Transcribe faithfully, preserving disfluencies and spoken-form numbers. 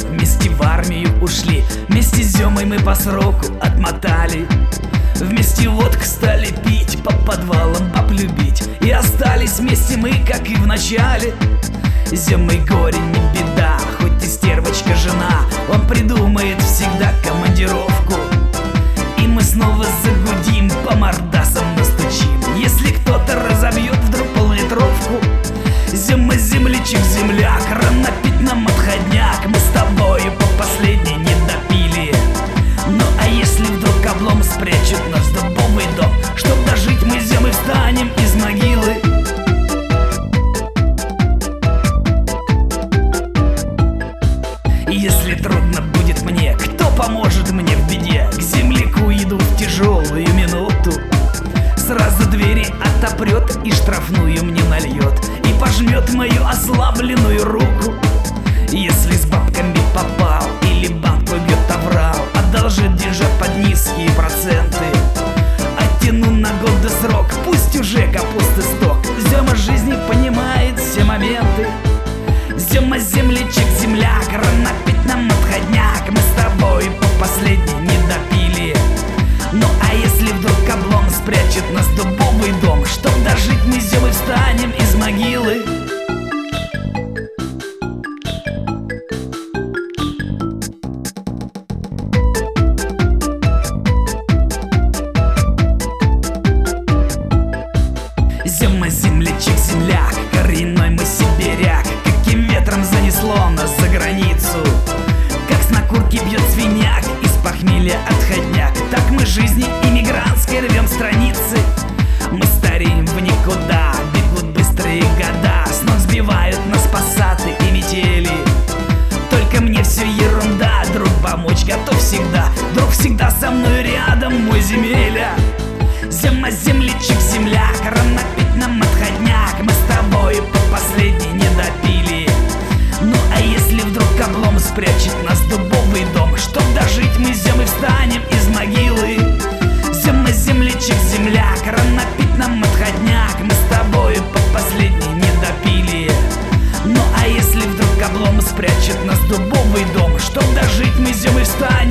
вместе в армию ушли. Вместе с Зёмой мы по сроку отмотали. Вместе водку стали пить, по подвалам баб любить. И остались вместе мы, как и в начале. С Зёмой горе не беда, хоть и стервочка жена. Он придумает всегда командировку, и мы снова загудим, по мордасам настучим. Если кто-то разобьет вдруг поллитровку, Зёма, землячек, земляк, рано пить нам отходняк. Мы с тобою по последней не допили. Ну а если вдруг облом спрячет нас в дубовый дом, чтоб дожить мы с Зёмой встанем из могилы. Если трудно будет мне, кто поможет мне в беде? К земляку иду в тяжелую минуту. Сразу двери отопрет и штрафную мне нальет, и пожмет мою ослабленную руку. Если с бабками попал или банку бьет оврал, одолжит деньжат под низкие проценты. Оттяну на годы срок, пусть уже капусты сток. Зёма жизни понимает все моменты. Зёма, землячек, земляк, рано пить нам отходняк. Мы с тобой по последней не допили. Ну а если вдруг облом спрячет нас в дубовый дом, чтоб дожить мы с Зёмой встанем из могилы. Зёма, землячек, земляк, коренной мы сибиряк. Каким ветром занесло нас за границу, как с накурки бьет свиняк, из похмелья отходняк. Так мы жизни иммигрантской рвем страницы. Мы стареем в никуда, бегут быстрые года, с ног сбивают нас пассаты и метели. Только мне все ерунда, друг помочь готов всегда. Друг всегда со мной рядом, мой земеля. Зёма, землячек, земляк, рано пить нам отходняк. Мы с тобой по последней не допили. Ну а если вдруг облом спрячет нас в дубовый дом, чтоб дожить мы с Зёмой встанем из могилы. Зёма, землячек, земляк, рано пить нам отходняк. Мы с тобой по последней не допили. Ну а если вдруг облом спрячет нас в дубовый дом, чтоб дожить мы с Зёмой встанем